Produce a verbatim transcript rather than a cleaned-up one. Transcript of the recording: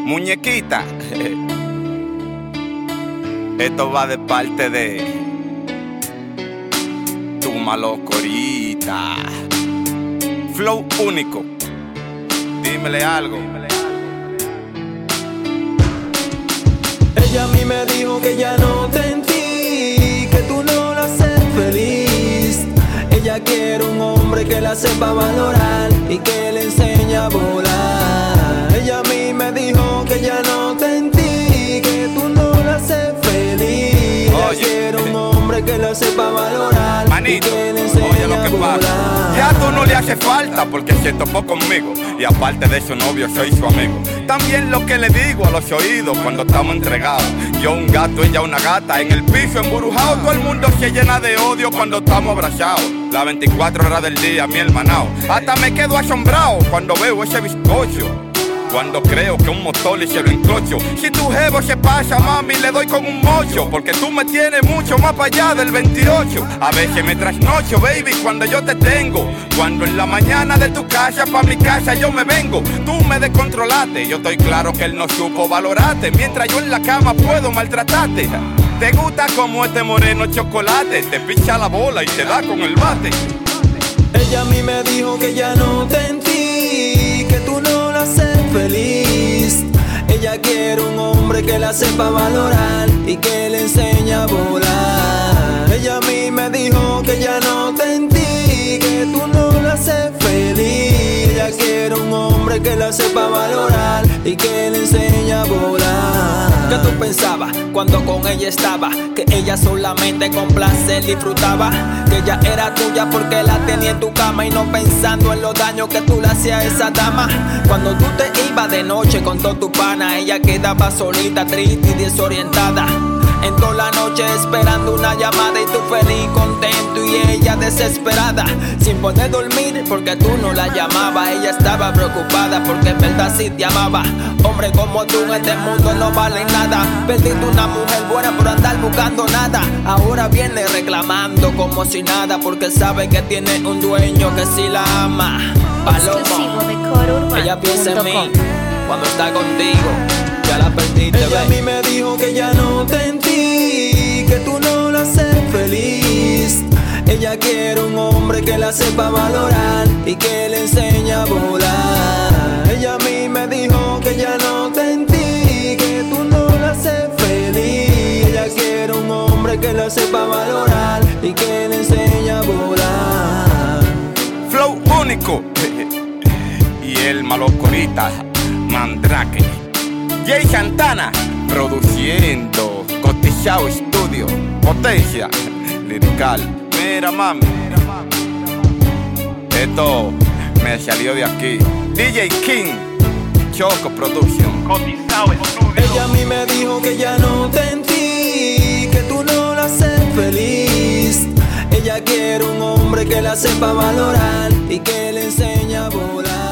Muñequita, esto va de parte de tu malocorita. Flow único, dímele algo. Ella a mí me dijo que ya no te entendí, que tú no la haces feliz. Ella quiere un hombre que la sepa valorar y que le enseñe a volar. Ella a mí me dijo que ya no te entendí, que tú no la haces feliz. Ella Oye, quiere un hombre que la sepa valorar, manito, y que le enseñe oye lo que a volar. pasa. Ya tú no le hace falta porque se topó conmigo. Y aparte de su novio soy su amigo. También lo que le digo a los oídos cuando estamos entregados. Yo un gato, ella una gata, en el piso emburujado. Todo el mundo se llena de odio cuando estamos abrazados. Las veinticuatro horas del día, mi hermanao. Hasta me quedo asombrado cuando veo ese bizcocho, cuando creo que un motor y se lo encrocho. Si tu jevo se pasa, mami, le doy con un mocho, porque tú me tienes mucho más para allá del veintiocho. A veces me trasnocho, baby, cuando yo te tengo. Cuando en la mañana de tu casa pa' mi casa yo me vengo. Tú me descontrolaste, yo estoy claro que él no supo valorarte. Mientras yo en la cama puedo maltratarte. Te gusta como este moreno chocolate, te picha la bola y te da con el bate. Ella a mí me dijo que ya no te entendí, que tú no la haces feliz. Ella quiere un hombre que la sepa valorar y que le enseñe a volar. Ella a mí me dijo que ya no te entendí, que tú no la haces feliz. Ella quiere un hombre que la sepa valorar y que le enseñe a volar. ¿Qué tú pensabas cuando con ella estaba? Que ella solamente con placer disfrutaba, que ella era tuya porque la tenía en tu cama, y no pensando en los daños que tú le hacías a esa dama. Cuando tú te ibas de noche con todo tu pana, ella quedaba solita, triste y desorientada. En toda la noche esperando una llamada, y tú feliz, contento y ella desesperada, sin poder dormir porque tú no la llamabas. Ella estaba preocupada porque en verdad sí te amaba. Hombre como tú en este mundo no vale nada. Perdiste una mujer buena por andar buscando nada. Ahora viene reclamando como si nada, porque sabe que tiene un dueño que sí la ama. Palomo, ella piensa en mí cuando está contigo. Ya la perdiste, ella a mí me dijo que ya no te entendí, que tú no la haces feliz. Ella quiere un hombre que la sepa valorar y que le enseñe a volar. Ella a mí me dijo que ya no te entendí, que tú no la haces feliz. Ella quiere un hombre que la sepa valorar y que le enseñe a volar. Flow único y el malocorita Mandrake. Jay Santana produciendo, Cotizado Studio, potencia lirical. Mira mami, esto me salió de aquí. D J King, Choco Production, Cotizado Studio. Ella a mí me dijo que ya no te entendí, que tú no la haces feliz. Ella quiere un hombre que la sepa valorar y que le enseñe a volar.